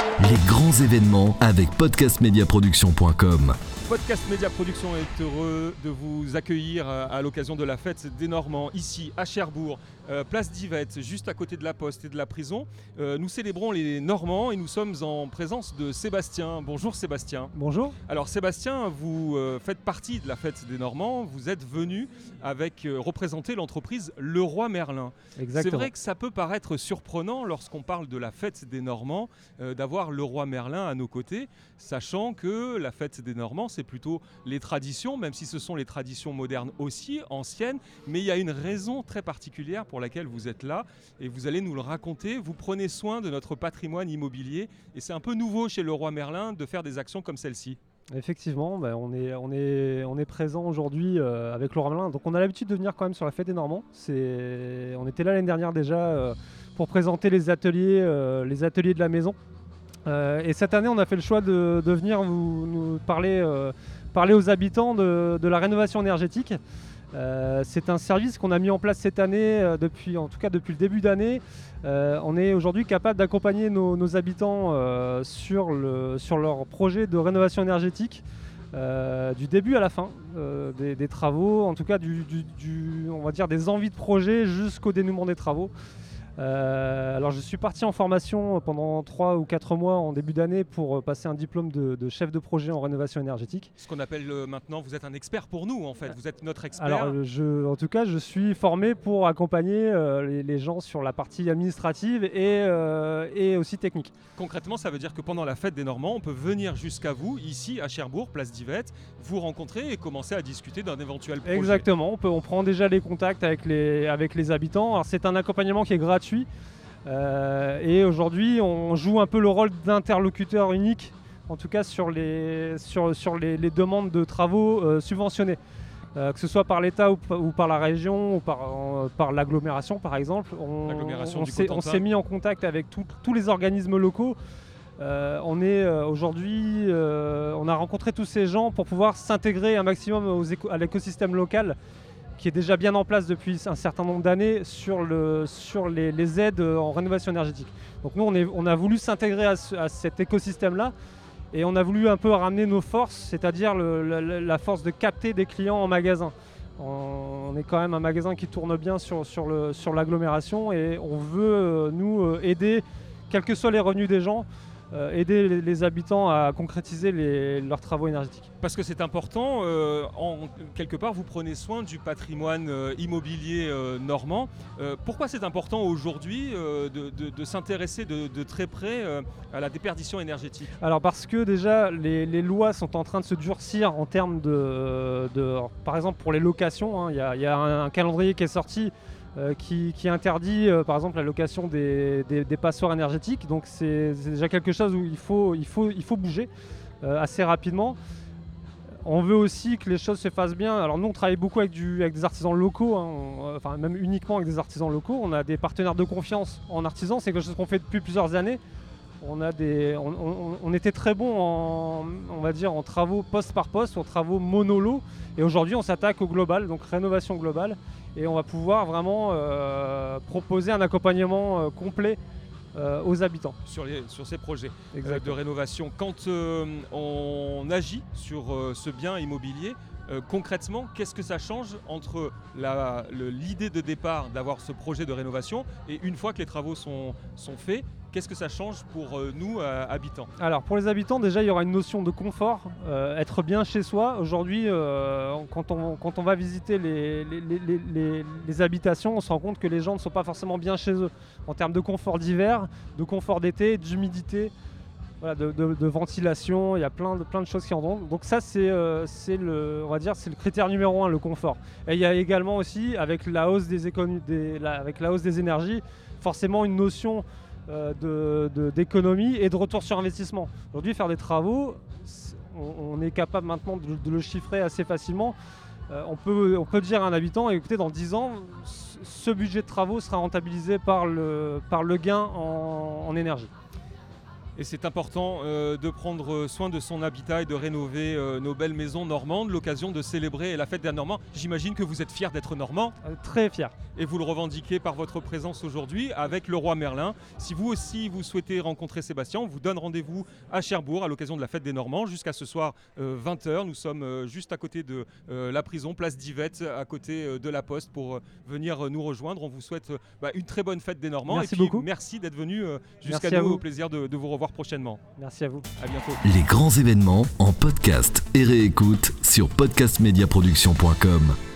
Les grands événements avec podcastmediaproduction.com. Podcast Média Production est heureux de vous accueillir à l'occasion de la fête des Normands, ici à Cherbourg, place d'Yvette, juste à côté de la Poste et de la prison. Nous célébrons les Normands et nous sommes en présence de Sébastien. Bonjour Sébastien. Bonjour. Alors Sébastien, vous faites partie de la fête des Normands, vous êtes venu avec représenter l'entreprise Leroy Merlin. Exactement. C'est vrai que ça peut paraître surprenant lorsqu'on parle de la fête des Normands, d'avoir Leroy Merlin à nos côtés, sachant que la fête des Normands, c'est plutôt les traditions, même si ce sont les traditions modernes aussi, anciennes, mais il y a une raison très particulière pour laquelle vous êtes là et vous allez nous le raconter. Vous prenez soin de notre patrimoine immobilier et c'est un peu nouveau chez Leroy Merlin de faire des actions comme celle-ci. Effectivement, on est présent aujourd'hui avec Leroy Merlin. Donc on a l'habitude de venir quand même sur la fête des Normands. On était là l'année dernière déjà pour présenter les ateliers de la maison. Et cette année, on a fait le choix de venir nous parler aux habitants de la rénovation énergétique. C'est un service qu'on a mis en place cette année, depuis le début d'année. On est aujourd'hui capable d'accompagner nos habitants sur leur projet de rénovation énergétique, du début à la fin des travaux, en tout cas on va dire des envies de projet jusqu'au dénouement des travaux. Alors je suis parti en formation pendant 3 ou 4 mois en début d'année pour passer un diplôme de chef de projet en rénovation énergétique. Ce qu'on appelle maintenant, vous êtes un expert pour nous en fait, vous êtes notre expert. Alors en tout cas je suis formé pour accompagner les gens sur la partie administrative et aussi technique. Concrètement, ça veut dire que pendant la fête des Normands, on peut venir jusqu'à vous, ici à Cherbourg, place d'Yvette, vous rencontrer et commencer à discuter d'un éventuel projet. Exactement, on prend déjà les contacts avec les habitants. Alors c'est un accompagnement qui est gratuit. Et aujourd'hui on joue un peu le rôle d'interlocuteur unique, en tout cas sur les demandes de travaux subventionnés, que ce soit par l'État ou par la région ou par l'agglomération par exemple. On s'est mis en contact avec tous les organismes locaux. On a rencontré tous ces gens pour pouvoir s'intégrer un maximum à l'écosystème local qui est déjà bien en place depuis un certain nombre d'années sur les aides en rénovation énergétique. Donc nous, on a voulu s'intégrer à cet écosystème-là et on a voulu un peu ramener nos forces, c'est-à-dire la force de capter des clients en magasin. On est quand même un magasin qui tourne bien sur l'agglomération et on veut, aider, quels que soient les revenus des gens, aider les habitants à concrétiser leurs travaux énergétiques. Parce que c'est important, quelque part vous prenez soin du patrimoine immobilier normand. Pourquoi c'est important aujourd'hui de s'intéresser de très près à la déperdition énergétique ? Alors parce que déjà les lois sont en train de se durcir en termes par exemple pour les locations, hein, y a un calendrier qui est sorti qui interdit par exemple la location des passoires énergétiques. Donc c'est déjà quelque chose où il faut bouger assez rapidement. On veut aussi que les choses se fassent bien. Alors nous on travaille beaucoup avec des artisans locaux, hein, enfin même uniquement avec des artisans locaux. On a des partenaires de confiance en artisans, c'est quelque chose qu'on fait depuis plusieurs années. On était très bon en travaux poste par poste, en travaux monolos. Et aujourd'hui on s'attaque au global, donc rénovation globale. Et on va pouvoir vraiment proposer un accompagnement complet aux habitants. Sur ces projets de rénovation. Quand on agit sur ce bien immobilier, concrètement, qu'est-ce que ça change entre l'idée de départ d'avoir ce projet de rénovation et une fois que les travaux sont faits, qu'est-ce que ça change pour nous, habitants ? Alors pour les habitants, déjà il y aura une notion de confort, être bien chez soi. Aujourd'hui, quand on va visiter les habitations, on se rend compte que les gens ne sont pas forcément bien chez eux en termes de confort d'hiver, de confort d'été, d'humidité. Voilà, de ventilation, il y a plein de choses qui en vont. Donc ça c'est le critère numéro 1, le confort. Et il y a également aussi avec la hausse des énergies, forcément une notion d'économie et de retour sur investissement. Aujourd'hui, faire des travaux, on est capable maintenant de le chiffrer assez facilement. On peut dire à un habitant, écoutez, dans 10 ans, ce budget de travaux sera rentabilisé par le gain en énergie. Et c'est important de prendre soin de son habitat et de rénover nos belles maisons normandes, l'occasion de célébrer la fête des Normands. J'imagine que vous êtes fiers d'être normand. Très fier. Et vous le revendiquez par votre présence aujourd'hui avec le roi Merlin. Si vous aussi vous souhaitez rencontrer Sébastien, on vous donne rendez-vous à Cherbourg à l'occasion de la fête des Normands jusqu'à ce soir 20h. Nous sommes juste à côté de la prison, place d'Yvette, à côté de la Poste pour venir nous rejoindre. On vous souhaite une très bonne fête des Normands. Merci et puis, beaucoup. Merci d'être venu jusqu'à Merci nous. Au plaisir de vous revoir prochainement. Merci à vous. À bientôt. Les grands événements en podcast et réécoute sur podcastmediaproduction.com.